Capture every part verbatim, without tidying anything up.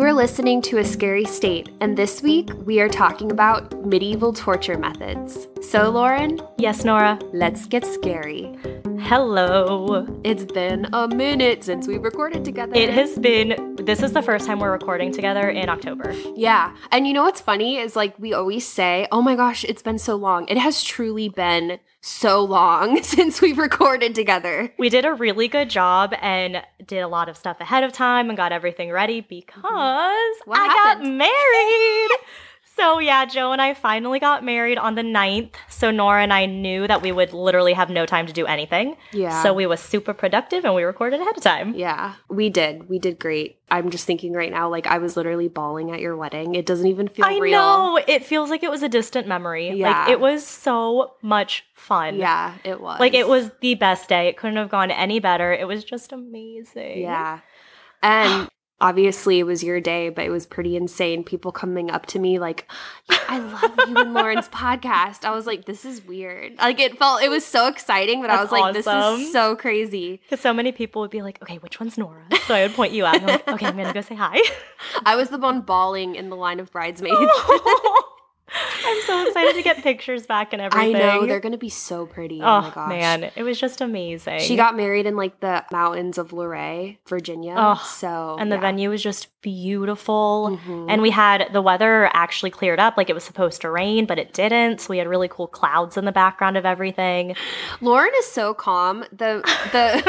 are listening to A Scary State, and this week we are talking about medieval torture methods. So, Lauren? Yes, Nora? Let's get scary. Hello. It's been a minute since we recorded together. It has been, this is the first time we're recording together in October. Yeah. And you know what's funny is like we always say, oh my gosh, it's been so long. It has truly been so long since we've recorded together. We did a really good job and did a lot of stuff ahead of time and got everything ready because What I happened? got married. So yeah, Joe and I finally got married on the ninth. So Nora and I knew that we would literally have no time to do anything. Yeah. So we was super productive and we recorded ahead of time. Yeah, we did. We did great. I'm just thinking right now, like I was literally bawling at your wedding. It doesn't even feel I real. know. It feels like it was a distant memory. Yeah. Like it was so much fun. Yeah, it was. Like it was the best day. It couldn't have gone any better. It was just amazing. Yeah. And obviously it was your day, but it was pretty insane. People coming up to me like, yeah, I love you and Lauren's podcast. I was like, this is weird. Like it felt, it was so exciting, but I was That's like, this awesome. is so crazy. Because so many people would be like, okay, which one's Nora? So I would point you out and I'm like, okay, I'm going to go say hi. I was the one bawling in the line of bridesmaids. I'm so excited to get pictures back and I everything. know, they're going to be so pretty. Oh, Oh, my gosh. man. It was just amazing. She got married in like the mountains of Luray, Virginia. Oh, so And the yeah. venue was just beautiful. Mhm. And we had the weather actually cleared up. Like it was supposed to rain, but it didn't. So we had really cool clouds in the background of everything. Lauren is so calm. The the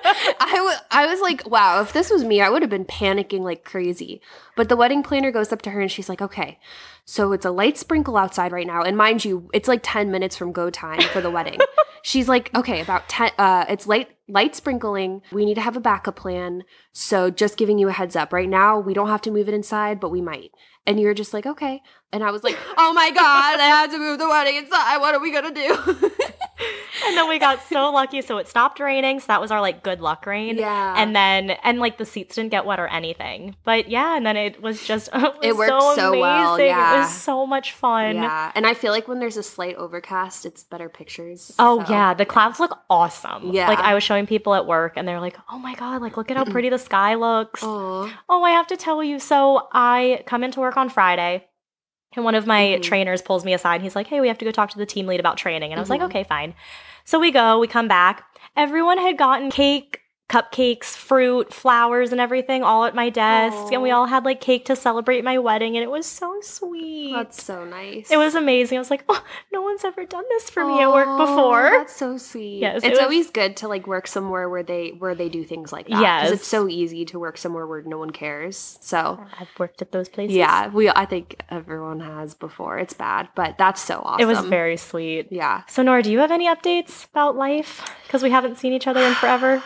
I, w- I was like, wow, if this was me, I would have been panicking like crazy. But the wedding planner goes up to her and she's like, okay, so it's a light sprinkle outside right now. And mind you, it's like ten minutes from go time for the wedding. She's like, okay, about ten, uh, it's light, light sprinkling. We need to have a backup plan. So just giving you a heads up right now, we don't have to move it inside, but we might. And you're just like, okay. And I was like, oh my God, I have to move the wedding inside. What are we going to do? And then we got so lucky. So it stopped raining. So that was our like good luck rain. Yeah. And then, and like the seats didn't get wet or anything. But yeah, and then it was just, it, was It worked so, so well, amazing. yeah. It was so much fun. Yeah. And I feel like when there's a slight overcast, it's better pictures. Oh So, yeah, the clouds look awesome. Yeah. Like I was showing people at work and they're like, oh my God, like look at how pretty the sky looks. Aw. Oh, I have to tell you. So I come into work on Friday and one of my Mhm. trainers pulls me aside. He's like, hey, we have to go talk to the team lead about training. And I was Mhm. like, okay, fine. So we go, we come back. Everyone had gotten cake, cupcakes, fruit, flowers, and everything all at my desk. Aw. And we all had like cake to celebrate my wedding. And it was so sweet. That's so nice. It was amazing. I was like, oh, no one's ever done this for me at work Aw, before. That's so sweet. Yes, it it's was- always good to like work somewhere where they where they do things like that. Yes. Because it's so easy to work somewhere where no one cares. So I've worked at those places. yeah, we I think everyone has before. It's bad, but that's so awesome. It was very sweet. yeah. So, Nora, do you have any updates about life? Because we haven't seen each other in forever.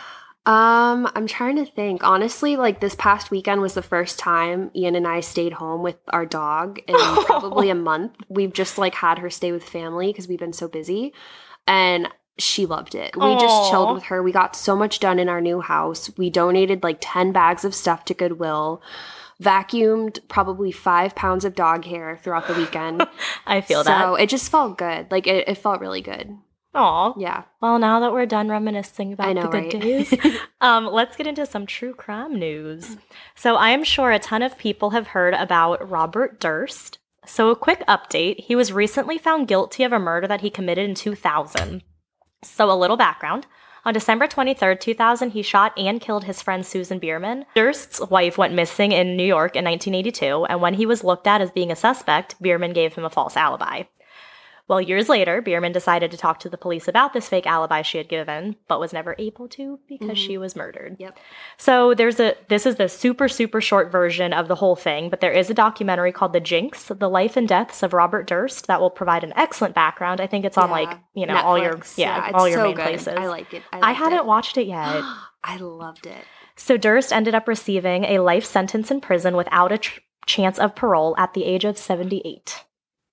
Um, I'm trying to think. Honestly, like this past weekend was the first time Ian and I stayed home with our dog in probably a month. We've just like had her stay with family because we've been so busy. And she loved it. We just Aw. chilled with her. We got so much done in our new house. We donated like ten bags of stuff to Goodwill. Vacuumed probably five pounds of dog hair throughout the weekend. I feel so that. it just felt good. Like it, it felt really good. Aw. Yeah. Well, now that we're done reminiscing about I know, the good right? days, um, let's get into some true crime news. So I am sure a ton of people have heard about Robert Durst. So a quick update. He was recently found guilty of a murder that he committed in two thousand. So a little background. On December twenty-third, two thousand, he shot and killed his friend Susan Bierman. Durst's wife went missing in New York in nineteen eighty-two, and when he was looked at as being a suspect, Bierman gave him a false alibi. Well, years later, Bierman decided to talk to the police about this fake alibi she had given, but was never able to because Mhm. she was murdered. Yep. So there's a this is the super, super short version of the whole thing, but there is a documentary called The Jinx, The Life and Deaths of Robert Durst, that will provide an excellent background. I think it's on Yeah. like, you know, all your Netflix. yeah, it's all your so main good. places. I like it. I, I liked haven't it. watched it yet. I loved it. So Durst ended up receiving a life sentence in prison without a tr- chance of parole at the age of seventy-eight.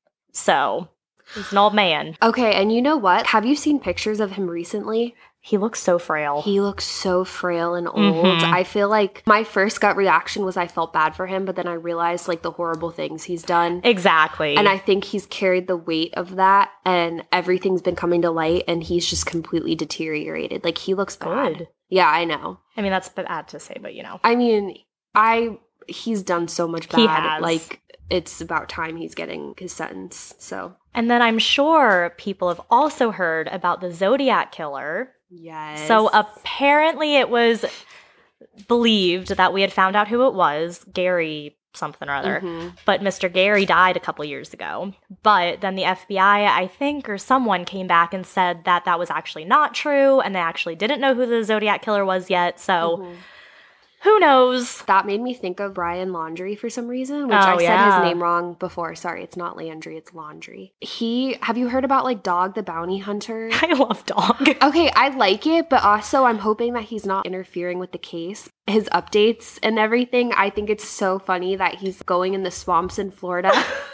So he's an old man. Okay, and you know what? Have you seen pictures of him recently? He looks so frail. He looks so frail and old. Mhm. I feel like my first gut reaction was I felt bad for him, but then I realized like the horrible things he's done. Exactly. And I think he's carried the weight of that and everything's been coming to light and he's just completely deteriorated. Like he looks bad. Good. Yeah, I know. I mean, that's bad to say, but you know. I mean, I he's done so much bad. He has. Like, it's about time he's getting his sentence. So, and then I'm sure people have also heard about the Zodiac Killer. yes. So apparently it was believed that we had found out who it was, Gary something or other. Mm-hmm. But Mister Gary died a couple years ago. But then the F B I, I think, or someone came back and said that that was actually not true, and they actually didn't know who the Zodiac Killer was yet. So Mm-hmm. who knows? That made me think of Brian Laundrie for some reason, which Oh, I said yeah. his name wrong before. Sorry, it's not Landry, it's Laundrie. He, have you heard about like Dog the Bounty Hunter? I love Dog. Okay, I like it, but also I'm hoping that he's not interfering with the case. His updates and everything, I think it's so funny that he's going in the swamps in Florida.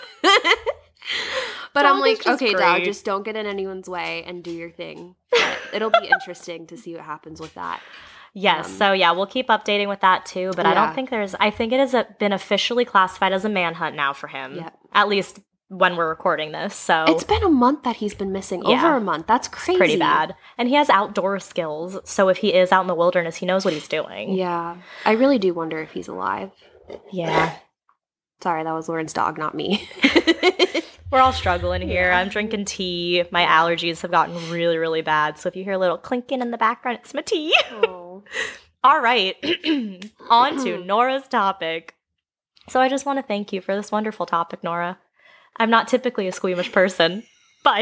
But Dog I'm is like, just okay, Dog, great. just don't get in anyone's way and do your thing. But it'll be interesting to see what happens with that. Yes, Um, so yeah, we'll keep updating with that too, but I Yeah. don't think there's, I think it has uh, been officially classified as a manhunt now for him. Yep. At least when we're recording this, so It's been a month that he's been missing. Yeah. Over a month. That's crazy. pretty bad. And he has outdoor skills, so if he is out in the wilderness, he knows what he's doing. Yeah. I really do wonder if he's alive. Yeah. Sorry, that was Lauren's dog, not me. We're all struggling here. Yeah. I'm drinking tea. My allergies have gotten really, really bad, so if you hear a little clinking in the background, it's my tea. Oh. All right, on to Nora's topic. So I just want to thank you for this wonderful topic, Nora. I'm not typically a squeamish person, but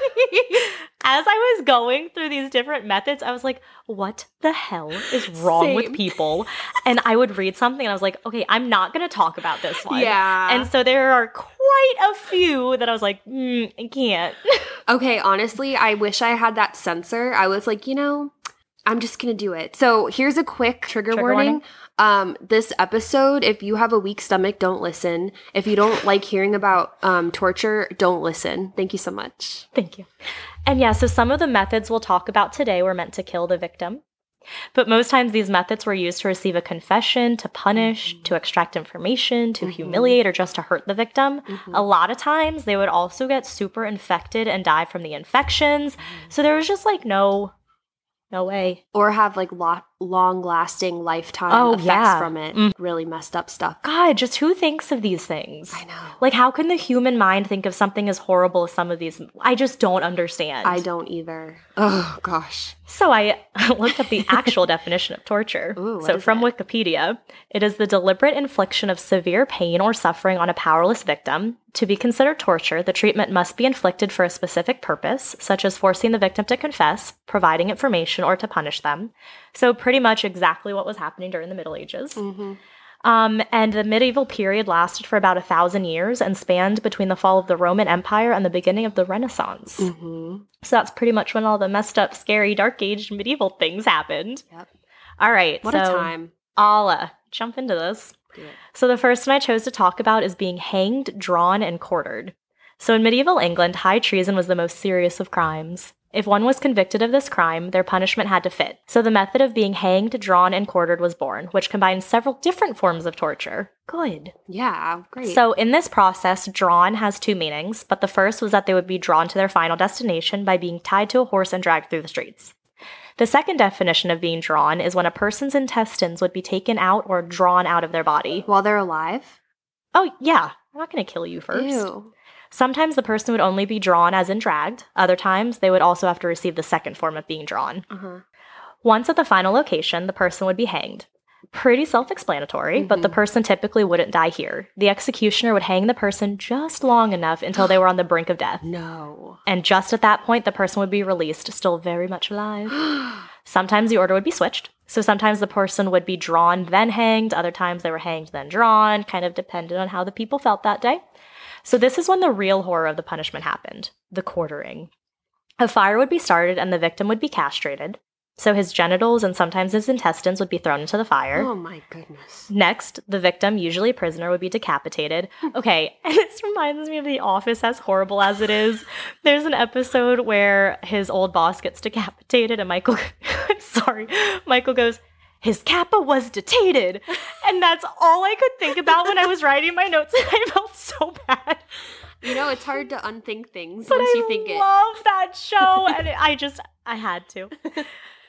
as I was going through these different methods, I was like, what the hell is wrong with Same. people? And I would read something and I was like, okay, I'm not going to talk about this one. Yeah. And so there are quite a few that I was like, mm, I can't. Okay, honestly, I wish I had that sensor. I was like, you know, I'm just going to do it. So here's a quick trigger, Trigger warning. warning. Um, this episode, if you have a weak stomach, don't listen. If you don't like hearing about um, torture, don't listen. Thank you so much. Thank you. And yeah, so some of the methods we'll talk about today were meant to kill the victim. But most times these methods were used to receive a confession, to punish, Mhm. to extract information, to Mhm. humiliate, or just to hurt the victim. Mhm. A lot of times they would also get super infected and die from the infections. So there was just like no, no way. Or have like lo- long-lasting lifetime Oh, effects yeah. from it. Mm. Really messed up stuff. God, just who thinks of these things? I know. Like, how can the human mind think of something as horrible as some of these? I just don't understand. I don't either. Oh, gosh. So I looked up the actual definition of torture. Ooh, what so is from it? Wikipedia, it is the deliberate infliction of severe pain or suffering on a powerless victim. To be considered torture, the treatment must be inflicted for a specific purpose, such as forcing the victim to confess, providing information, or to punish them. So pretty much exactly what was happening during the Middle Ages. Mm-hmm. Um, and the medieval period lasted for about a thousand years and spanned between the fall of the Roman Empire and the beginning of the Renaissance. Mm-hmm. So that's pretty much when all the messed up, scary, dark age medieval things happened. Yep. All right. What so a time. I'll uh, jump into this. Do it. So the first one I chose to talk about is being hanged, drawn, and quartered. So in medieval England, high treason was the most serious of crimes. If one was convicted of this crime, their punishment had to fit. So the method of being hanged, drawn, and quartered was born, which combined several different forms of torture. Good. Yeah, great. So in this process, drawn has two meanings, but the first was that they would be drawn to their final destination by being tied to a horse and dragged through the streets. The second definition of being drawn is when a person's intestines would be taken out or drawn out of their body. While they're alive? Oh, yeah. I'm not going to kill you first. Ew. Sometimes the person would only be drawn as in dragged. Other times, they would also have to receive the second form of being drawn. Uh-huh. Once at the final location, the person would be hanged. Pretty self-explanatory, but the Mhm. person typically wouldn't die here. The executioner would hang the person just long enough until they were on the brink of death. No. And just at that point, the person would be released, still very much alive. Sometimes the order would be switched. So sometimes the person would be drawn, then hanged. Other times they were hanged, then drawn. Kind of depended on how the people felt that day. So this is when the real horror of the punishment happened, the quartering. A fire would be started and the victim would be castrated. So his genitals and sometimes his intestines would be thrown into the fire. Oh my goodness. Next, the victim, usually a prisoner, would be decapitated. Okay, and this reminds me of The Office, as horrible as it is. There's an episode where his old boss gets decapitated and Michael, I'm sorry, Michael goes, his kappa was detated. And that's all I could think about when I was writing my notes, and I felt so bad. You know, it's hard to unthink things But once I you think it. love that show, and it, I just, I had to.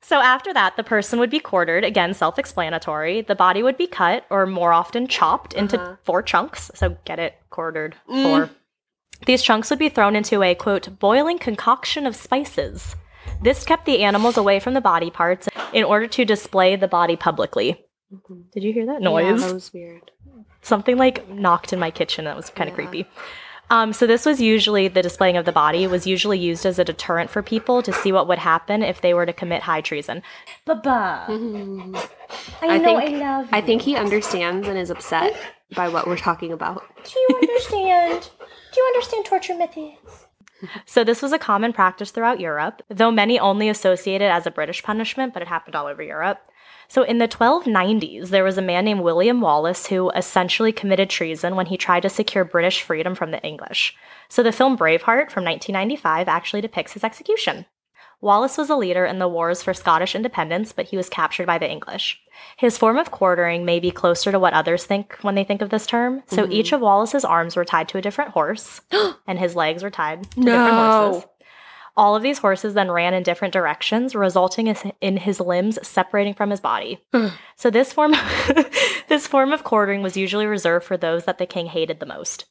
So after that, the person would be quartered, again, self-explanatory. The body would be cut, or more often chopped, into Uh-huh. four chunks. So get it, quartered, four. These chunks would be thrown into a, quote, boiling concoction of spices. This kept the animals away from the body parts in order to display the body publicly. Mhm. Did you hear that Yeah, noise? that was weird. Something like knocked in my kitchen. That was kind of Yeah. creepy. Um, so this was usually, the displaying of the body was usually used as a deterrent for people to see what would happen if they were to commit high treason. Baba, Mhm. I, I know think- I love you. I think he understands and is upset by what we're talking about. Do you understand? Do you understand torture methods? So this was a common practice throughout Europe, though many only associate it as a British punishment, but it happened all over Europe. So in the twelve nineties, there was a man named William Wallace who essentially committed treason when he tried to secure British freedom from the English. So the film Braveheart from nineteen ninety-five actually depicts his execution. Wallace was a leader in the wars for Scottish independence, but he was captured by the English. His form of quartering may be closer to what others think when they think of this term. So Mhm. each of Wallace's arms were tied to a different horse, and his legs were tied to No. different horses. All of these horses then ran in different directions, resulting is- in his limbs separating from his body. So this form, this form of quartering was usually reserved for those that the king hated the most.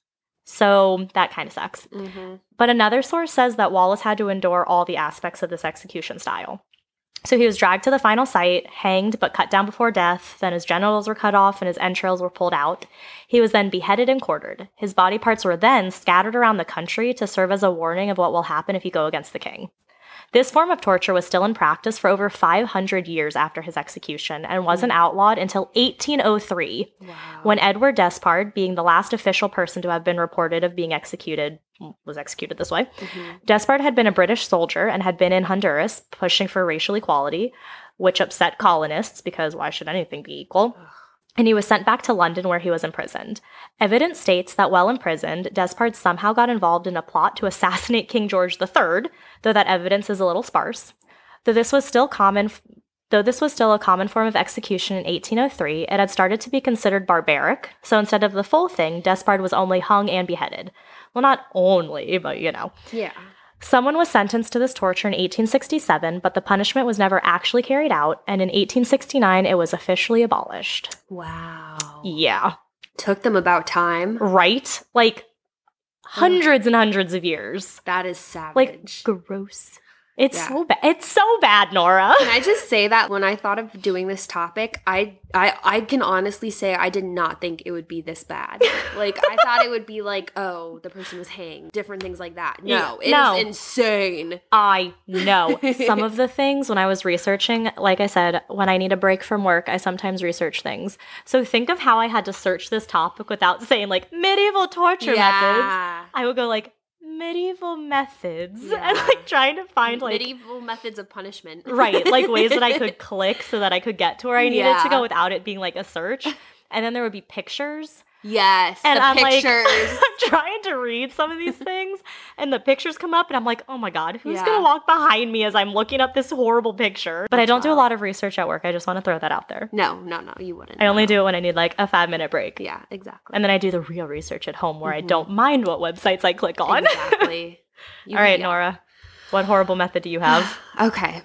So that kind of sucks. Mhm. But another source says that Wallace had to endure all the aspects of this execution style. So he was dragged to the final site, hanged but cut down before death, then his genitals were cut off and his entrails were pulled out. He was then beheaded and quartered. His body parts were then scattered around the country to serve as a warning of what will happen if you go against the king. This form of torture was still in practice for over five hundred years after his execution and wasn't outlawed until eighteen oh three, Wow. when Edward Despard, being the last official person to have been reported of being executed, was executed this way. Mhm. Despard had been a British soldier and had been in Honduras pushing for racial equality, which upset colonists because why should anything be equal? Ugh. And he was sent back to London where he was imprisoned. Evidence states that while imprisoned, Despard somehow got involved in a plot to assassinate King George the Third, though that evidence is a little sparse. Though this was still common Though this was still a common form of execution in eighteen oh three, it had started to be considered barbaric, so instead of the full thing, Despard was only hung and beheaded. Well, not only, but you know. Yeah. Someone was sentenced to this torture in eighteen sixty-seven, but the punishment was never actually carried out, and in eighteen sixty-nine it was officially abolished. Wow. Yeah. Took them about time. Right? Like, hundreds and hundreds of years. That is savage. Like, gross. It's Yeah. so bad. It's so bad, Nora. Can I just say that when I thought of doing this topic, I I I can honestly say I did not think it would be this bad. Like I thought it would be like, oh, the person was hanged, different things like that. No, it is No. insane. I know. Some of the things when I was researching, like I said, when I need a break from work, I sometimes research things. So think of how I had to search this topic without saying like medieval torture methods. Yeah. I would go like medieval methods Yeah. and like trying to find like medieval methods of punishment. right, like ways that I could click so that I could get to where I needed to Yeah. go without it being like a search. And then there would be pictures. Yes, And the I'm pictures. like, I'm trying to read some of these things, and the pictures come up, and I'm like, oh my God, who's Yeah. going to walk behind me as I'm looking up this horrible picture? But I That's don't do a wild. lot of research at work. I just want to throw that out there. no, no, no, you wouldn't. I only no. do it when I need like a five minute break. Yeah, exactly. And then I do the real research at home where I Mhm. don't mind what websites I click on. Exactly. You- All right, yeah. Nora, what horrible method do you have? Okay.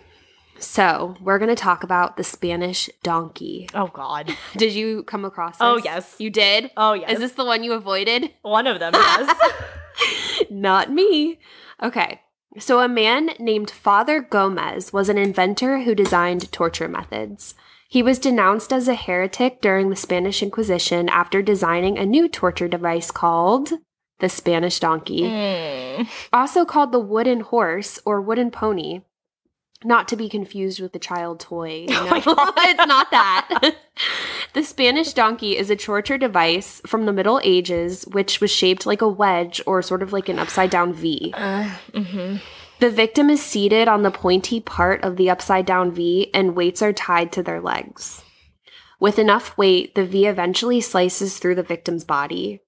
So, we're going to talk about the Spanish donkey. Oh, God. Did you come across this? Oh, yes. You did? Oh, yes. Is this the one you avoided? one of them? Yes. Not me. Okay. So, a man named Father Gomez was an inventor who designed torture methods. He was denounced as a heretic during the Spanish Inquisition after designing a new torture device called the Spanish donkey, Mm. also called the wooden horse or wooden pony. Not to be confused with the child toy. You Oh know? my God. It's not that. The Spanish donkey is a torture device from the Middle Ages, which was shaped like a wedge or sort of like an upside down V. Uh, mm-hmm. The victim is seated on the pointy part of the upside down V, and weights are tied to their legs. With enough weight, the V eventually slices through the victim's body.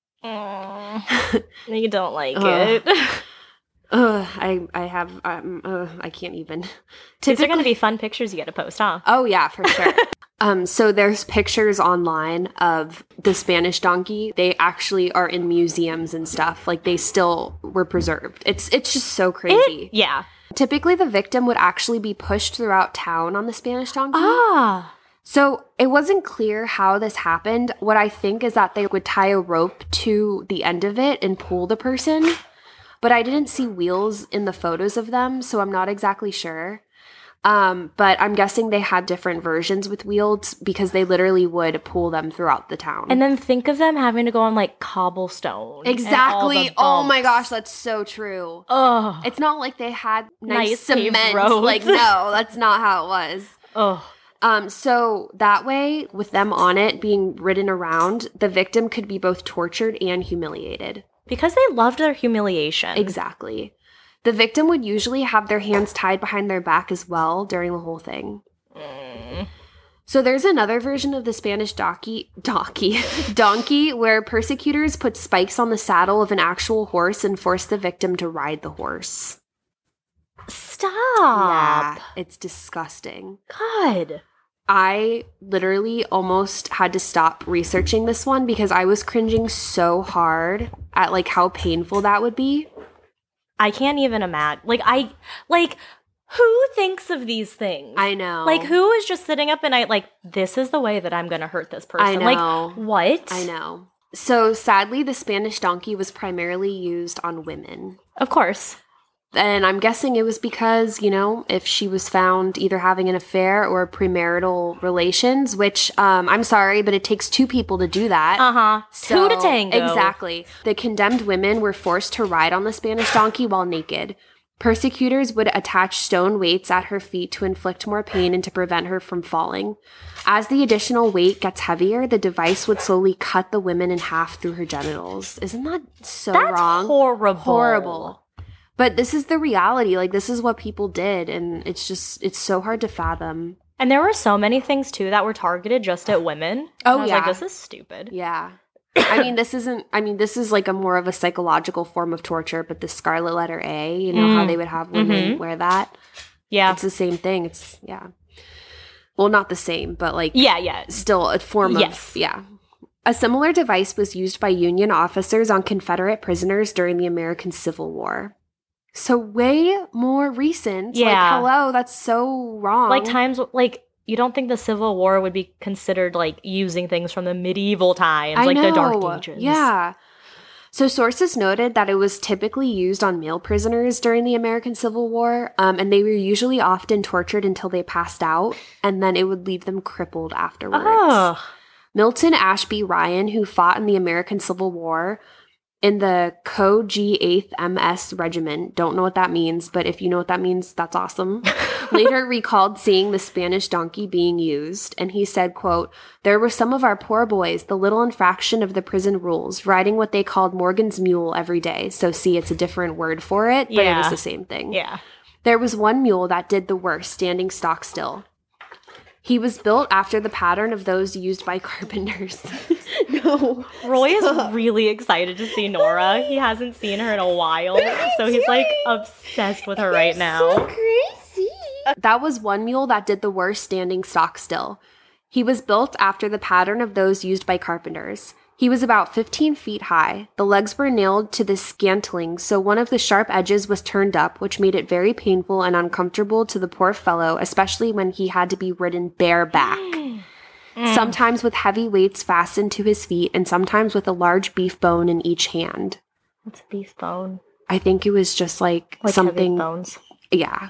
Mm. You don't like Ugh. it. Ugh, I, I have, um, uh, I can't even. These are going to be fun pictures you get to post, huh? Oh yeah, for sure. um, so there's pictures online of the Spanish donkey. They actually are in museums and stuff. Like they still were preserved. It's it's just so crazy. Yeah. Typically, the victim would actually be pushed throughout town on the Spanish donkey. Ah. So it wasn't clear how this happened. What I think is that they would tie a rope to the end of it and pull the person. But I didn't see wheels in the photos of them, so I'm not exactly sure. Um, but I'm guessing they had different versions with wheels because they literally would pull them throughout the town. And then think of them having to go on like cobblestone. Exactly. Oh my gosh, that's so true. Oh, it's not like they had nice, nice cement. roads. Like, no, that's not how it was. Oh. Um, so that way, with them on it being ridden around, the victim could be both tortured and humiliated. Because they loved their humiliation. Exactly. The victim would usually have their hands tied behind their back as well during the whole thing. Mm. So there's another version of the Spanish donkey, donkey, donkey where persecutors put spikes on the saddle of an actual horse and forced the victim to ride the horse. Stop. Yeah, it's disgusting. God. I literally almost had to stop researching this one because I was cringing so hard at like how painful that would be. I can't even imagine. Like, I, like, who thinks of these things? I know. Like, who is just sitting up and I, like, this is the way that I'm going to hurt this person? I know. Like, what? I know. So, sadly, the Spanish donkey was primarily used on women. Of course. And I'm guessing it was because, you know, if she was found either having an affair or premarital relations, which, um, I'm sorry, but it takes two people to do that. Uh-huh. So, two to tango. Exactly. The condemned women were forced to ride on the Spanish donkey while naked. Persecutors would attach stone weights at her feet to inflict more pain and to prevent her from falling. As the additional weight gets heavier, the device would slowly cut the women in half through her genitals. Isn't that so That's wrong? horrible. Horrible. But this is the reality. Like, this is what people did, and it's just, it's so hard to fathom. And there were so many things, too, that were targeted just at women. Oh, and I was yeah. like, this is stupid. Yeah. I mean, this isn't, I mean, this is like a more of a psychological form of torture, but the scarlet letter A, you know, mm. how they would have women mm-hmm. wear that? Yeah. It's the same thing. It's, yeah. Well, not the same, but like, yeah, yeah. Still a form yes. of, yeah. A similar device was used by Union officers on Confederate prisoners during the American Civil War. So way more recent. Yeah. Like, hello, that's so wrong. Like times, like, you don't think the Civil War would be considered, like, using things from the medieval times, I like know. the Dark Ages. Yeah. So sources noted that it was typically used on male prisoners during the American Civil War, um, and they were usually often tortured until they passed out, and then it would leave them crippled afterwards. Oh. Milton Ashby Ryan, who fought in the American Civil War, in the Co. G eighth M S Regiment, don't know what that means, but if you know what that means, that's awesome, later recalled seeing the Spanish donkey being used, and he said, quote, "There were some of our poor boys, the little infraction of the prison rules, riding what they called Morgan's mule every day." So see, it's a different word for it, but yeah. it was the same thing. Yeah. There was one mule that did the worst, standing stock still. He was built after the pattern of those used by carpenters. No. Roy stop. is really excited to see Nora. He hasn't seen her in a while, so he's like obsessed with her right now. So crazy. That was one mule that did the worst, standing stock still. He was built after the pattern of those used by carpenters. He was about fifteen feet high. The legs were nailed to the scantling, so one of the sharp edges was turned up, which made it very painful and uncomfortable to the poor fellow, especially when he had to be ridden bareback. Mm. Sometimes with heavy weights fastened to his feet, and sometimes with a large beef bone in each hand. What's a beef bone? I think it was just like, like something. Heavy bones. Yeah.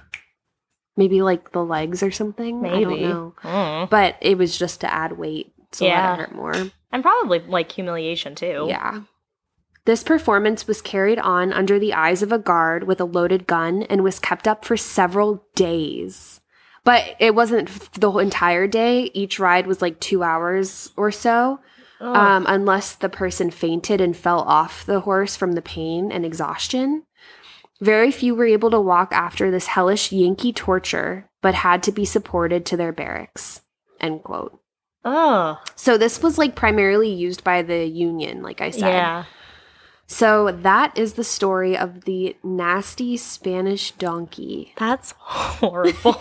Maybe like the legs or something. Maybe. I don't know. Mm. But it was just to add weight, so yeah. let it hurt more. And probably, like, humiliation, too. Yeah. This performance was carried on under the eyes of a guard with a loaded gun and was kept up for several days. But it wasn't the entire day. Each ride was like two hours or so, um, unless the person fainted and fell off the horse from the pain and exhaustion. Very few were able to walk after this hellish Yankee torture, but had to be supported to their barracks. End quote. Oh. So this was like primarily used by the Union, like I said. Yeah. So that is the story of the nasty Spanish donkey. That's horrible.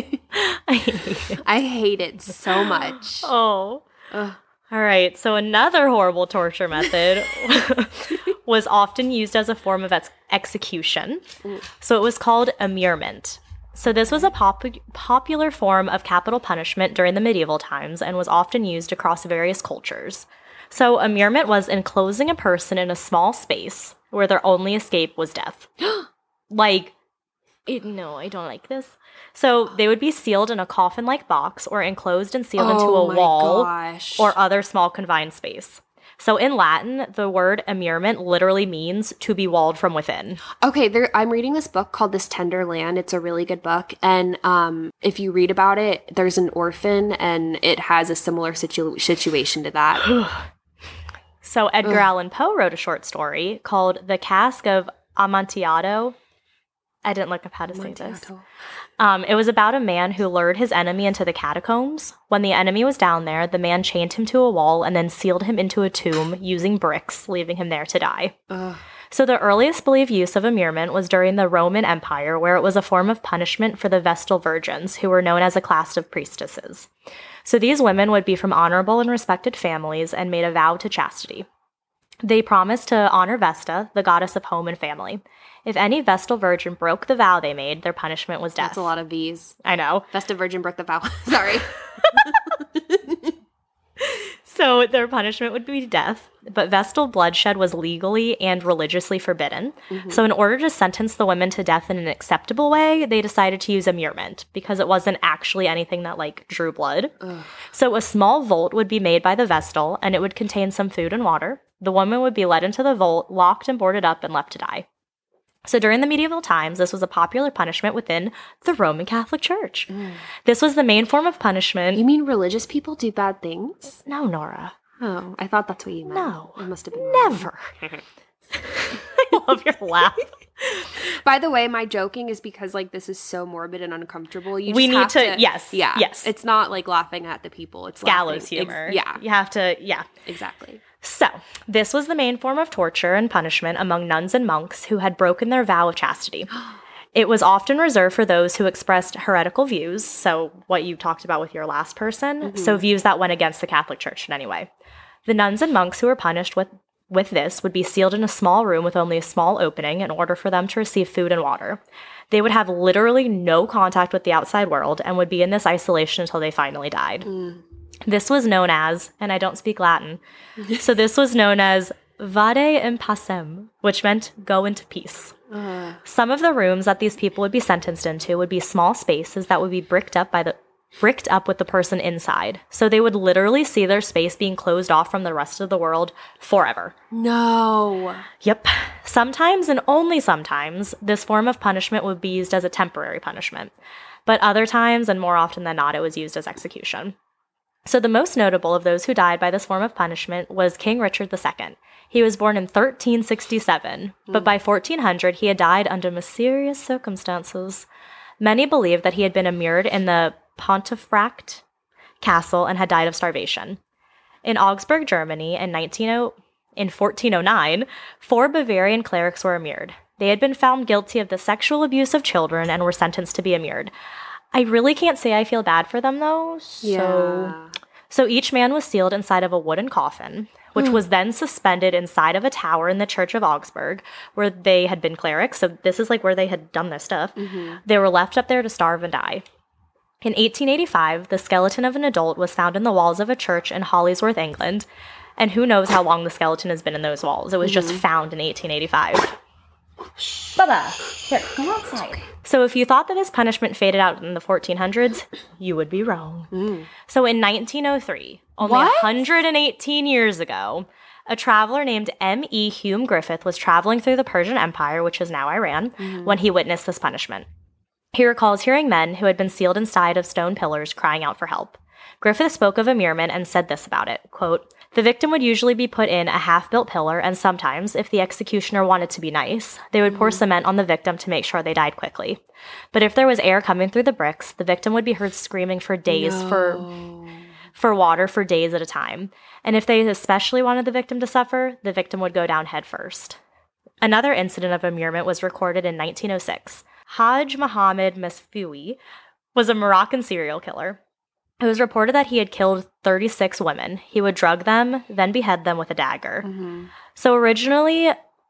I hate it. I hate it so much. Oh. Ugh. All right. So another horrible torture method was often used as a form of ex- execution. So it was called immurement. So this was a pop- popular form of capital punishment during the medieval times and was often used across various cultures. So immurement was enclosing a person in a small space where their only escape was death. Like, it, no, I don't like this. So they would be sealed in a coffin-like box or enclosed and sealed Oh into a my wall gosh. or other small confined space. So in Latin, the word immurement literally means to be walled from within. Okay, there, I'm reading this book called This Tender Land. It's a really good book. And um, if you read about it, there's an orphan and it has a similar situ- situation to that. So Edgar Ugh. Allan Poe wrote a short story called The Cask of Amontillado. I didn't look up how to say this. Amontillado. Um, it was about a man who lured his enemy into the catacombs. When the enemy was down there, the man chained him to a wall and then sealed him into a tomb using bricks, leaving him there to die. Ugh. So the earliest believed use of immurement was during the Roman Empire, where it was a form of punishment for the Vestal Virgins, who were known as a class of priestesses. So these women would be from honorable and respected families and made a vow to chastity. They promised to honor Vesta, the goddess of home and family. If any Vestal Virgin broke the vow they made, their punishment was death. That's a lot of V's. I know. Vestal Virgin broke the vow. Sorry. So their punishment would be death, but Vestal bloodshed was legally and religiously forbidden. Mm-hmm. So in order to sentence the women to death in an acceptable way, they decided to use immurement because it wasn't actually anything that, like, drew blood. Ugh. So a small vault would be made by the Vestal, and it would contain some food and water. The woman would be led into the vault, locked and boarded up, and left to die. So during the medieval times, this was a popular punishment within the Roman Catholic Church. Mm. This was the main form of punishment. You mean religious people do bad things? No, Nora. Oh, I thought that's what you meant. No. It must have been wrong. Never. I love your laugh. By the way, my joking is because, like, this is so morbid and uncomfortable. You just We need have to- yes, yeah, yes. It's not like laughing at the people. It's Gallows laughing- humor. Ex- yeah, You have to, yeah. exactly. So, this was the main form of torture and punishment among nuns and monks who had broken their vow of chastity. It was often reserved for those who expressed heretical views, so what you talked about with your last person, Mm-hmm. so views that went against the Catholic Church in any way. The nuns and monks who were punished with, with this would be sealed in a small room with only a small opening in order for them to receive food and water. They would have literally no contact with the outside world and would be in this isolation until they finally died. Mm. This was known as, and I don't speak Latin, so this was known as vade in pacem, which meant go into peace. Uh, Some of the rooms that these people would be sentenced into would be small spaces that would be bricked up by the bricked up with the person inside. So they would literally see their space being closed off from the rest of the world forever. no. Yep. Sometimes, and only sometimes, this form of punishment would be used as a temporary punishment. But other times, and more often than not, it was used as execution. So the most notable of those who died by this form of punishment was King Richard the Second. He was born in thirteen sixty-seven, but by fourteen hundred he had died under mysterious circumstances. Many believed that he had been immured in the Pontefract castle and had died of starvation. In Augsburg, Germany, in, in fourteen oh nine, four Bavarian clerics were immured. They had been found guilty of the sexual abuse of children and were sentenced to be immured. I really can't say I feel bad for them, though. So, Yeah. so each man was sealed inside of a wooden coffin, which was then suspended inside of a tower in the Church of Augsburg, where they had been clerics. So this is like where they had done this stuff. Mm-hmm. They were left up there to starve and die. In eighteen eighty-five, the skeleton of an adult was found in the walls of a church in Hollingsworth, England. And who knows how long the skeleton has been in those walls. It was just found in eighteen eighty-five. Bubba, here, come outside. So if you thought that this punishment faded out in the fourteen hundreds, you would be wrong. Mm. So in nineteen oh three, only What? one hundred eighteen years ago, a traveler named M E Hume Griffith was traveling through the Persian Empire, which is now Iran, Mm-hmm. when he witnessed this punishment. He recalls hearing men who had been sealed inside of stone pillars crying out for help. Griffith spoke of immurement and said this about it, quote, "The victim would usually be put in a half-built pillar, and sometimes, if the executioner wanted to be nice, they would pour cement on the victim to make sure they died quickly. But if there was air coming through the bricks, the victim would be heard screaming for days for No. for water for days at a time. And if they especially wanted the victim to suffer, the victim would go down head first." Another incident of immurement was recorded in nineteen oh six. Haj Mohammed Mesfoui was a Moroccan serial killer. It was reported that he had killed thirty-six women. He would drug them, then behead them with a dagger. Mm-hmm. So originally,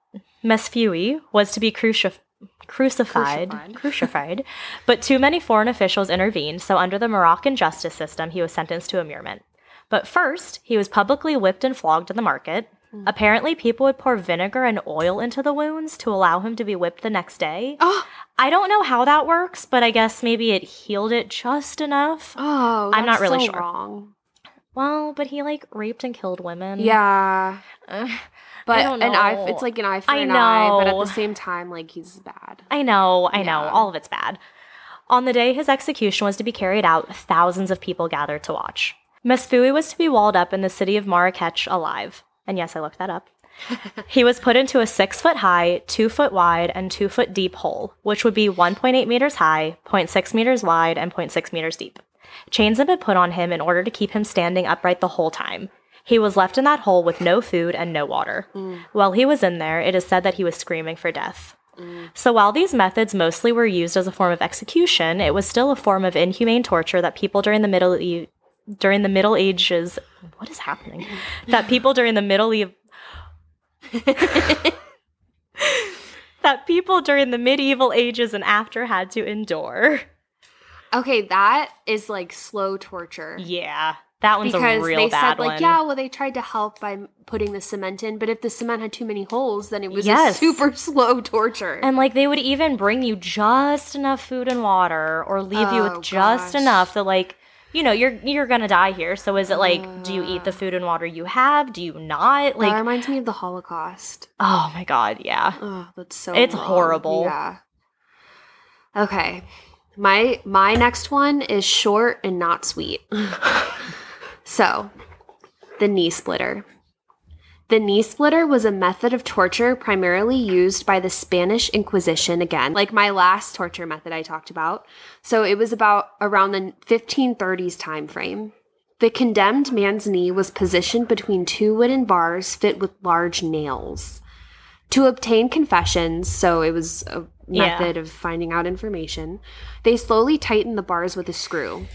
Mesfui was to be cruci- crucified, Crucified. crucified, but too many foreign officials intervened, so under the Moroccan justice system, he was sentenced to immurement. But first, he was publicly whipped and flogged in the market. Mm. Apparently, people would pour vinegar and oil into the wounds to allow him to be whipped the next day. Oh. I don't know how that works, but I guess maybe it healed it just enough. Oh, that's I'm not really so sure. wrong. Well, but he, like, raped and killed women. Yeah. Uh, But I don't an eye, know. it's like an eye for I an eye, but at know. the same time, like, he's bad. I know, I know. Yeah. All of it's bad. On the day his execution was to be carried out, thousands of people gathered to watch. Mesfui was to be walled up in the city of Marrakech alive. And yes, I looked that up. He was put into a six-foot-high, two-foot-wide, and two-foot-deep hole, which would be one point eight meters high, zero point six meters wide, and zero point six meters deep. Chains had been put on him in order to keep him standing upright the whole time. He was left in that hole with no food and no water. Mm. While he was in there, it is said that he was screaming for death. Mm. So while these methods mostly were used as a form of execution, it was still a form of inhumane torture that people during the Middle e- during the Middle Ages... What is happening? that people during the Middle e- that people during the medieval ages and after had to endure. Okay, that is like slow torture. Yeah, that one's because a real they bad said, like, one. yeah, well, they tried to help by putting the cement in, but if the cement had too many holes, then it was Yes. a super slow torture. And, like, they would even bring you just enough food and water or leave you Oh, with just gosh. enough that, like, you know, you're you're gonna die here. So is it, like, do you eat the food and water you have? Do you not? that Like, reminds me of the Holocaust. oh, my God, yeah. Oh, that's so It's wrong. horrible. Yeah. Okay. My my next one is short and not sweet. So, the knee splitter. The knee splitter was a method of torture primarily used by the Spanish Inquisition, again, like my last torture method I talked about. So it was about around the fifteen thirties time frame. The condemned man's knee was positioned between two wooden bars fit with large nails. To obtain confessions, so it was a Yeah. method of finding out information, they slowly tightened the bars with a screw.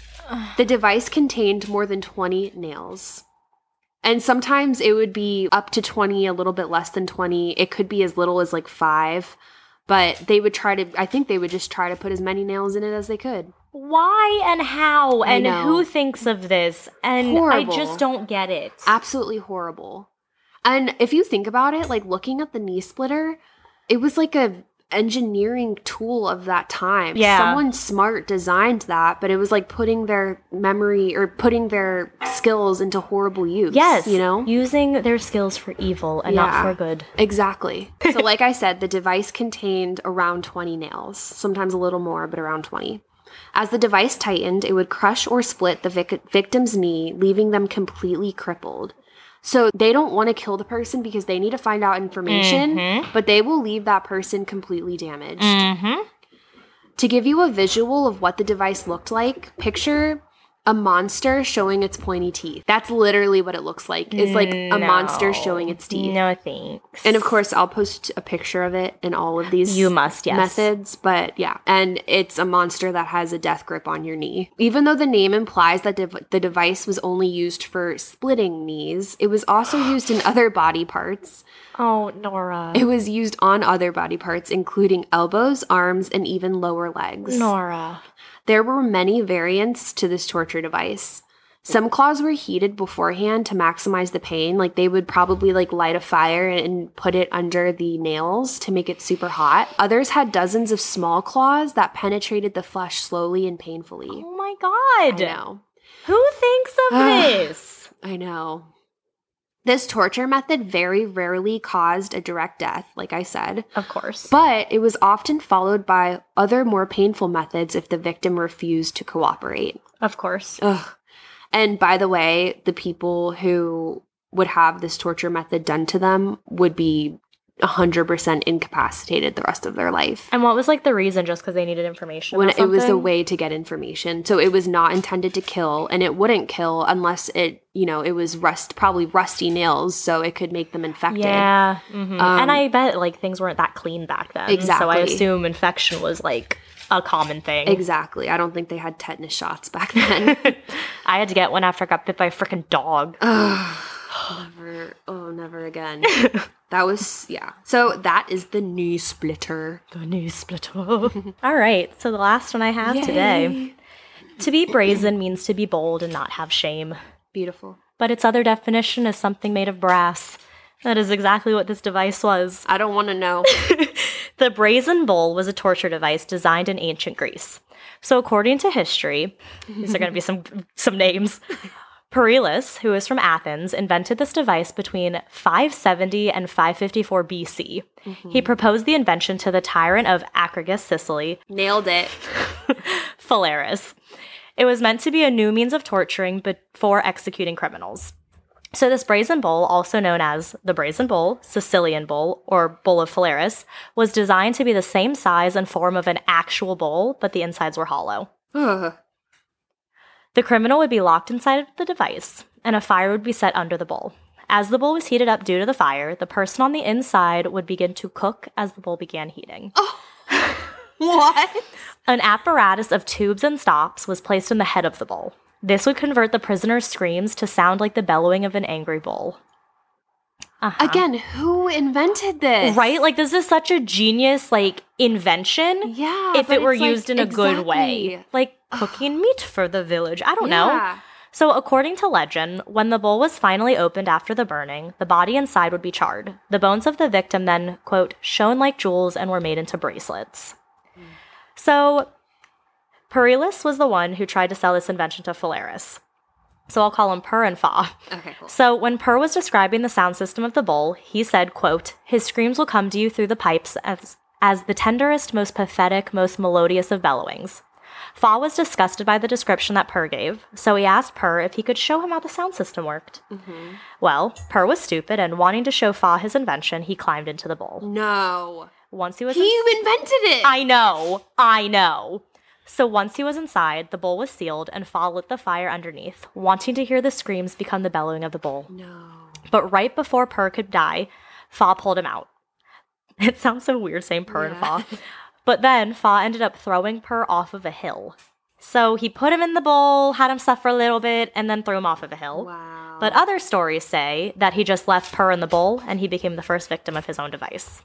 The device contained more than twenty nails. And sometimes it would be up to twenty, a little bit less than twenty. It could be as little as like five. But they would try to, I think they would just try to put as many nails in it as they could. Why and how I and know. who thinks of this? And Horrible. I just don't get it. Absolutely horrible. And if you think about it, like looking at the knee splitter, it was like a engineering tool of that time. Yeah. Someone smart designed that, but it was like putting their memory or putting their skills into horrible use. Yes. You know? Using their skills for evil and not Yeah. for good. Exactly. So like I said, the device contained around twenty nails, sometimes a little more, but around twenty. As the device tightened, it would crush or split the vic- victim's knee, leaving them completely crippled. So they don't want to kill the person because they need to find out information, Mm-hmm. but they will leave that person completely damaged. Mm-hmm. To give you a visual of what the device looked like, picture a monster showing its pointy teeth. That's literally what it looks like. It's like a monster showing its teeth. No thanks. And of course, I'll post a picture of it in all of these You must, yes. methods. But yeah, and it's a monster that has a death grip on your knee. Even though the name implies that dev- the device was only used for splitting knees, it was also used in other body parts. Oh, Nora. It was used on other body parts, including elbows, arms, and even lower legs. Nora. There were many variants to this torture device. Some claws were heated beforehand to maximize the pain. Like they would probably like light a fire and put it under the nails to make it super hot. Others had dozens of small claws that penetrated the flesh slowly and painfully. Oh my God. I know. Who thinks of this? I know. This torture method very rarely caused a direct death, like I said. Of course. But it was often followed by other more painful methods if the victim refused to cooperate. Of course. Ugh. And by the way, the people who would have this torture method done to them would be one hundred percent incapacitated the rest of their life. And what was like the reason? Just because they needed information? When or it was a something? way to get information. So it was not intended to kill, and it wouldn't kill unless it, you know, it was rust, probably rusty nails, so it could make them infected. Yeah. Mhm. Um, and I bet like things weren't that clean back then. So I Exactly. assume infection was like a common thing. Exactly. I don't think they had tetanus shots back then. I had to get one after I got bit by a freaking dog. Never, oh, never again. That was, yeah. So that is the knee splitter. The knee splitter. All right, so the last one I have Yay. today. To be brazen means to be bold and not have shame. Beautiful. But its other definition is something made of brass. That is exactly what this device was. I don't want to know. The brazen bull was a torture device designed in ancient Greece. So according to history, these are going to be some some names. Perillus, who is from Athens, invented this device between five seventy and five fifty-four B C. Mm-hmm. He proposed the invention to the tyrant of Acragas, Sicily. Nailed it. Phalaris. It was meant to be a new means of torturing before executing criminals. So this brazen bull, also known as the brazen bull, Sicilian bull, or bull of Phalaris, was designed to be the same size and form of an actual bull, but the insides were hollow. Ugh. The criminal would be locked inside of the device, and a fire would be set under the bull. As the bull was heated up due to the fire, the person on the inside would begin to cook as the bull began heating. Oh, what? An apparatus of tubes and stops was placed in the head of the bull. This would convert the prisoner's screams to sound like the bellowing of an angry bull. Uh-huh. Again, who invented this? Right? Like, this is such a genius, like, invention. Yeah. If it were used like, in a exactly. good way. Like, cooking meat for the village. I don't yeah. know. So, according to legend, when the bull was finally opened after the burning, the body inside would be charred. The bones of the victim then, quote, shone like jewels and were made into bracelets. Mm. So, Perillus was the one who tried to sell this invention to Phalaris. So I'll call him Purr and Fa. Okay, cool. So when Purr was describing the sound system of the bull, he said, quote, his screams will come to you through the pipes as, as the tenderest, most pathetic, most melodious of bellowings. Fa was disgusted by the description that Purr gave, so he asked Purr if he could show him how the sound system worked. Mm-hmm. Well, Purr was stupid, and wanting to show Fa his invention, he climbed into the bull. No. Once he was He in- invented it! I know, I know. So once he was inside, the bowl was sealed, and Fa lit the fire underneath, wanting to hear the screams become the bellowing of the bull. No. But right before Purr could die, Fa pulled him out. It sounds so weird saying Purr yeah. and Fa. But then Fa ended up throwing Purr off of a hill. So he put him in the bowl, had him suffer a little bit, and then threw him off of a hill. Wow. But other stories say that he just left Purr in the bowl, and he became the first victim of his own device.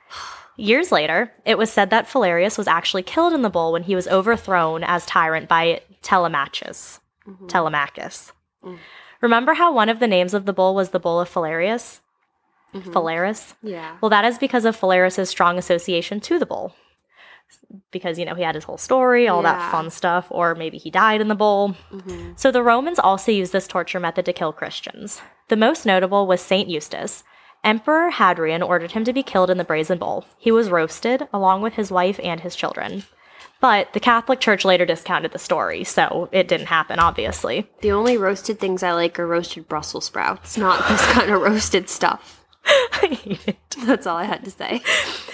Years later, it was said that Phalaris was actually killed in the bowl when he was overthrown as tyrant by Telemachus. Mm-hmm. Telemachus. Mm. Remember how one of the names of the bull was the bull of Phalaris? Mm-hmm. Phalaris? Yeah. Well, that is because of Phalaris' strong association to the bull. Because, you know, he had his whole story, all yeah. that fun stuff, or maybe he died in the bowl. Mm-hmm. So the Romans also used this torture method to kill Christians. The most notable was Saint Eustace. Emperor Hadrian ordered him to be killed in the brazen bull. He was roasted, along with his wife and his children. But the Catholic Church later discounted the story, so it didn't happen, obviously. The only roasted things I like are roasted Brussels sprouts, not this kind of roasted stuff. I hate it. That's all I had to say.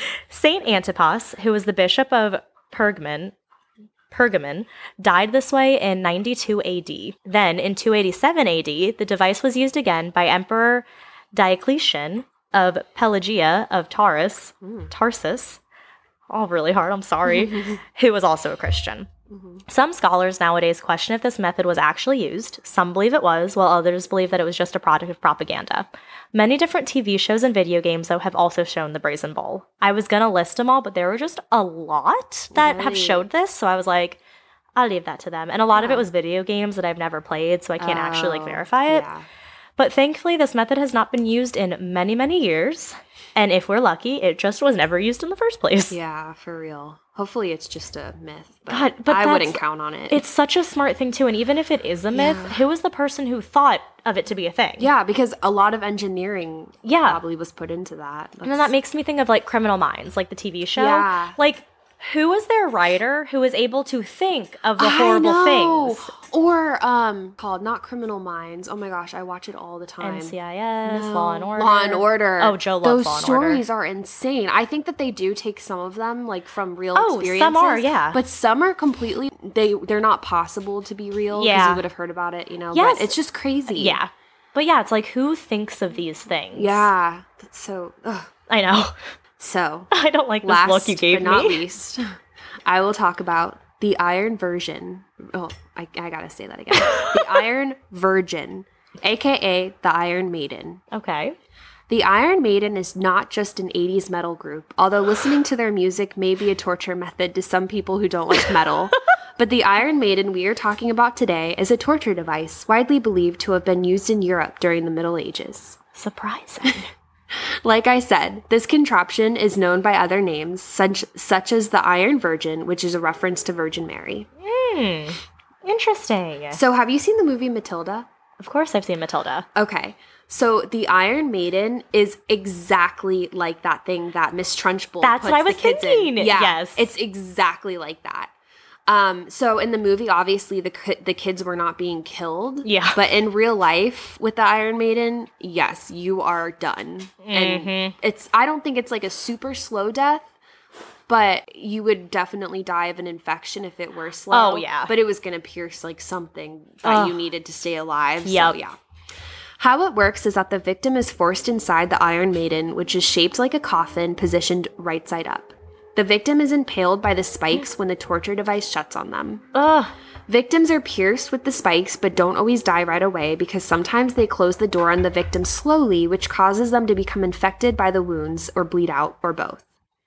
Saint Antipas, who was the bishop of Pergamon, Pergamon, died this way in ninety-two A D. Then, in two eighty-seven A D, the device was used again by Emperor Diocletian of Pelagia of Taurus, mm. Tarsus, all really hard, I'm sorry, who was also a Christian. Mm-hmm. Some scholars nowadays question if this method was actually used. Some believe it was, while others believe that it was just a product of propaganda. Many different T V shows and video games, though, have also shown the brazen bull. I was going to list them all, but there were just a lot that right. have showed this, so I was like, I'll leave that to them. And a lot yeah. of it was video games that I've never played, so I can't oh, actually like verify it. Yeah. But thankfully, this method has not been used in many, many years. And if we're lucky, it just was never used in the first place. Yeah, for real. Hopefully it's just a myth. But, God, but I wouldn't count on it. It's such a smart thing, too. And even if it is a myth, yeah. who was the person who thought of it to be a thing? Yeah, because a lot of engineering yeah. probably was put into that. That's... And then that makes me think of, like, Criminal Minds, like the T V show. Yeah. Like, who was their writer who was able to think of the horrible I know. things? Or, um, called not Criminal Minds. Oh my gosh, I watch it all the time. N C I S, no. Law and Order. Law and Order. Oh, Joe loves Those Law and Order. stories are insane. I think that they do take some of them, like, from real oh, experiences. some are, yeah. But some are completely, they, they're not possible to be real. Yeah. Because you would have heard about it, you know? Yes. But it's just crazy. Yeah. But yeah, it's like, who thinks of these things? Yeah. That's so, ugh. I know. So. I don't like this last, look you gave but not me. least, I will talk about the Iron Version. Oh, I, I gotta say that again. The Iron Virgin aka the Iron Maiden. Okay. The Iron Maiden is not just an eighties metal group, although listening to their music may be a torture method to some people who don't like metal. But the Iron Maiden we are talking about today is a torture device widely believed to have been used in Europe during the Middle Ages. Surprising. Like I said, this contraption is known by other names, such, such as the Iron Virgin, which is a reference to Virgin Mary. Hmm. Interesting. So have you seen the movie Matilda? Of course I've seen Matilda. Okay. So the Iron Maiden is exactly like that thing that Miss Trunchbull That's puts what I was the kids thinking. in. Yeah, Yes. it's exactly like that. Um, so in the movie, obviously the ki- the kids were not being killed. Yeah. But in real life with the Iron Maiden, yes, you are done. And Mm-hmm. it's I don't think it's like a super slow death, but you would definitely die of an infection if it were slow. Oh, yeah. But it was going to pierce like something that Ugh. you needed to stay alive. Yep. So yeah. How it works is that the victim is forced inside the Iron Maiden, which is shaped like a coffin positioned right side up. The victim is impaled by the spikes when the torture device shuts on them. Ugh. Victims are pierced with the spikes but don't always die right away because sometimes they close the door on the victim slowly, which causes them to become infected by the wounds or bleed out or both.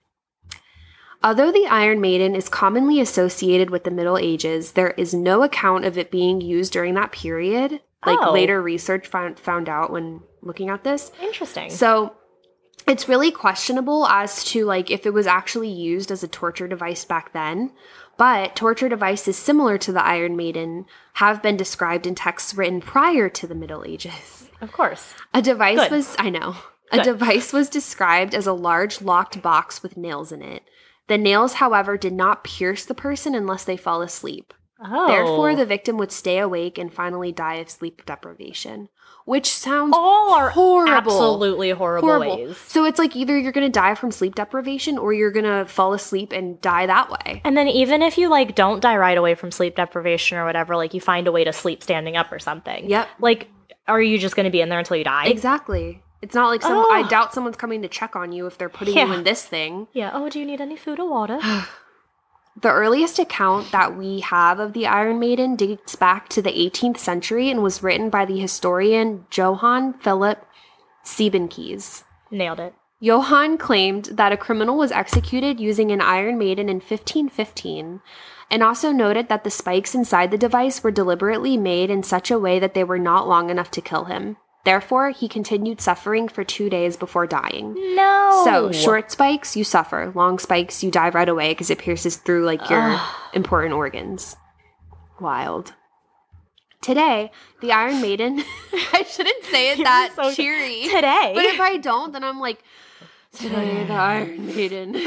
Although the Iron Maiden is commonly associated with the Middle Ages, there is no account of it being used during that period. Like Oh. later research found, found out when looking at this. Interesting. So it's really questionable as to like if it was actually used as a torture device back then. But torture devices similar to the Iron Maiden have been described in texts written prior to the Middle Ages. Of course. A device Good. was, I know, a Good. device was described as a large locked box with nails in it. The nails, however, did not pierce the person unless they fell asleep. Oh. Therefore, the victim would stay awake and finally die of sleep deprivation, which sounds all are horrible. absolutely horrible, horrible. ways. So it's like either you're going to die from sleep deprivation or you're going to fall asleep and die that way. And then even if you like don't die right away from sleep deprivation or whatever, like you find a way to sleep standing up or something. Yep. Like, are you just going to be in there until you die? Exactly. It's not like some. Oh. I doubt someone's coming to check on you if they're putting you Yeah. in this thing. Yeah. Oh, do you need any food or water? The earliest account that we have of the Iron Maiden dates back to the eighteenth century and was written by the historian Johann Philipp Siebenkees. Nailed it. Johann claimed that a criminal was executed using an Iron Maiden in fifteen fifteen, and also noted that the spikes inside the device were deliberately made in such a way that they were not long enough to kill him. Therefore, he continued suffering for two days before dying. No. So, short spikes, you suffer. Long spikes, you die right away because it pierces through, like, your Ugh. important organs. Wild. Today, the Iron Maiden... I shouldn't say it You're that so- cheery. Today. But if I don't, then I'm like, today, the Iron Maiden.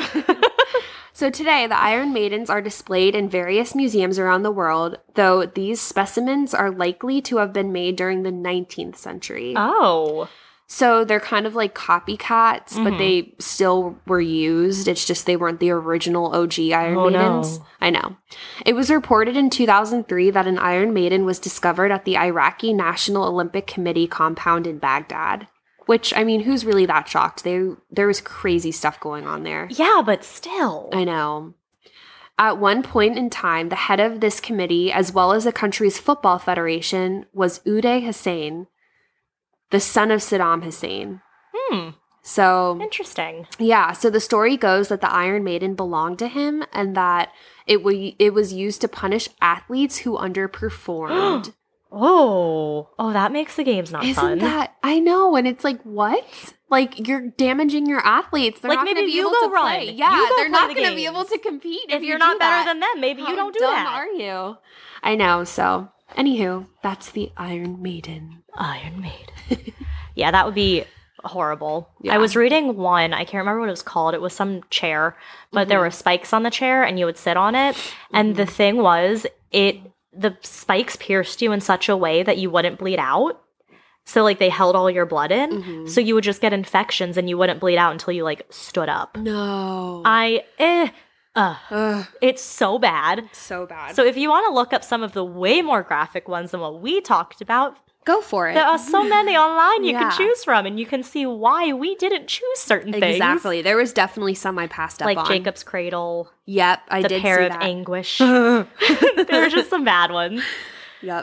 So today, the Iron Maidens are displayed in various museums around the world, though these specimens are likely to have been made during the nineteenth century. Oh. So they're kind of like copycats, Mm-hmm. but they still were used. It's just they weren't the original O G Iron Oh, no. Maidens. I know. It was reported in two thousand three that an Iron Maiden was discovered at the Iraqi National Olympic Committee compound in Baghdad. Which, I mean, who's really that shocked? They, there was crazy stuff going on there. Yeah, but still. I know. At one point in time, the head of this committee, as well as the country's football federation, was Uday Hussein, the son of Saddam Hussein. Hmm. So, Interesting. yeah, so the story goes that the Iron Maiden belonged to him and that it, w- it was used to punish athletes who underperformed. Oh. Oh, that makes the games not Isn't fun. that, I know, and it's like, what? Like, you're damaging your athletes. They're Like, not going to maybe be you able go to run. play. You Yeah, go they're play not the going to be games. able to compete if, if you you're do not better that. than them, maybe How you don't do dumb that. are you? I know, so, anywho, that's the Iron Maiden. Iron Maiden. Yeah, that would be horrible. Yeah. I was reading one, I can't remember what it was called. It was some chair, but there were spikes on the chair and you would sit on it. And the thing was, it the spikes pierced you in such a way that you wouldn't bleed out. So like they held all your blood in. Mhm. So you would just get infections and you wouldn't bleed out until you like stood up. No. I eh uh, Ugh, it's so bad. so bad. So if you want to look up some of the way more graphic ones than what we talked about, go for it. there are so many online you Yeah. can choose from, and you can see why we didn't choose certain things. Exactly. There was definitely some I passed up Like on. Jacob's Cradle, Yep, I The did Pair see of that. Anguish. There were just some bad ones. Yep.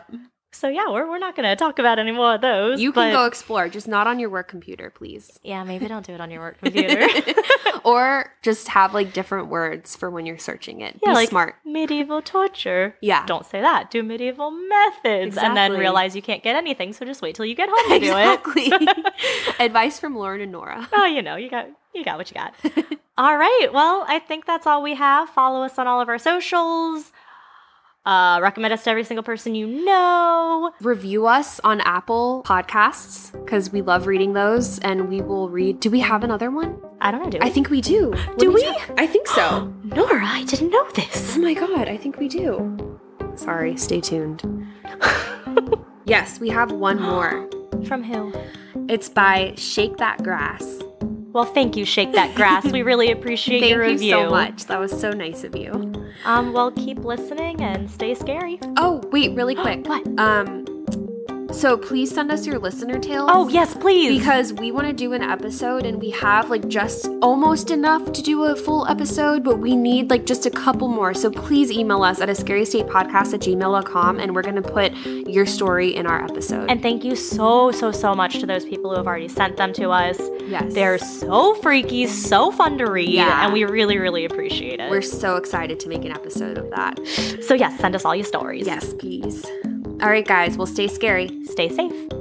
So yeah, we're, we're not going to talk about any more of those. You can but- go explore, just not on your work computer, please. Yeah, maybe don't do it on your work computer. Or just have like different words for when you're searching it. Yeah, Be like smart. medieval torture. Yeah. Don't say that. Do medieval methods. And then Exactly. realize you can't get anything, so just wait till you get home to do Exactly. it. Advice from Lauren and Nora. Oh, you know, you got you got what you got. All right. Well, I think that's all we have. Follow us on all of our socials. Uh, recommend us to every single person you know. Review us on Apple Podcasts because we love reading those, and we will read. Do we have another one? I don't know. Do we? I think we do. Let Do me we? check. I think so. Nora, I didn't know this. Oh my god, I think we do. Sorry, stay tuned. Yes, we have one more. From who? It's by Shake That Grass. Well, thank you, Shake That Grass. We really appreciate Thank your you review. so much. That was so nice of you. Um, well, keep listening and stay scary. Oh, wait, really quick. What? Um, so please send us your listener tales. Oh, yes, please. Because we want to do an episode and we have like just almost enough to do a full episode, but we need like just a couple more. So please email us at a scary state podcast at gmail dot com and we're going to put your story in our episode. And thank you so, so, so much to those people who have already sent them to us. Yes. They're so freaky, so fun to read, Yeah. and we really, really appreciate it. We're so excited to make an episode of that. So yes, send us all your stories. Yes, please. All right, guys, well, stay scary. Stay safe.